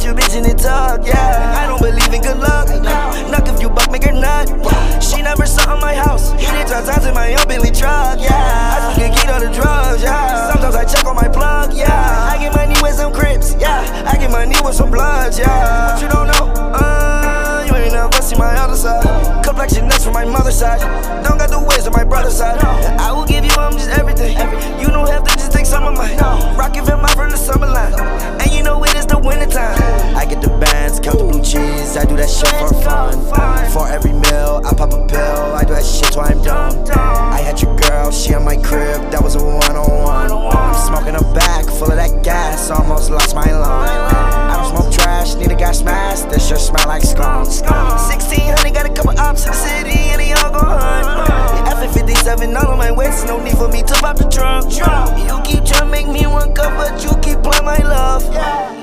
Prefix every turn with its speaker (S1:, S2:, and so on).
S1: Put your bitch in the tug, yeah. I don't believe in good luck. Knock if you buck, make her nut. She never saw in my house. Hit it 12 times in my own Bentley truck, yeah. I took a key to the drugs, yeah. Sometimes I check on my plug, yeah. I get money with some Crips, yeah. I get money with some Bloods, yeah. What you don't know? You ain't never seen my other side. Complexion nuts from my mother's side. Don't got the ways of my brother's side. I will give you just everything. You don't have to just take some of mine. Rockin' from out from the summer line. And you know it is the winter time. I get the bands, count the blue cheese. I do that shit for fun. For every meal, I pop a pill. I do that shit till I'm done. I had your girl, she on my crib. That was a one-on-one. I'm smoking a bag full of that gas. Almost lost my lung. I don't smoke trash, need a guy smashed. That shit smell like skunk. 1600, got a couple ops in the city, and they all gon' hunt. F-57 all on my waist, no need for me to pop the trunk. You keep trying to make me one cup, but you keep playing my love.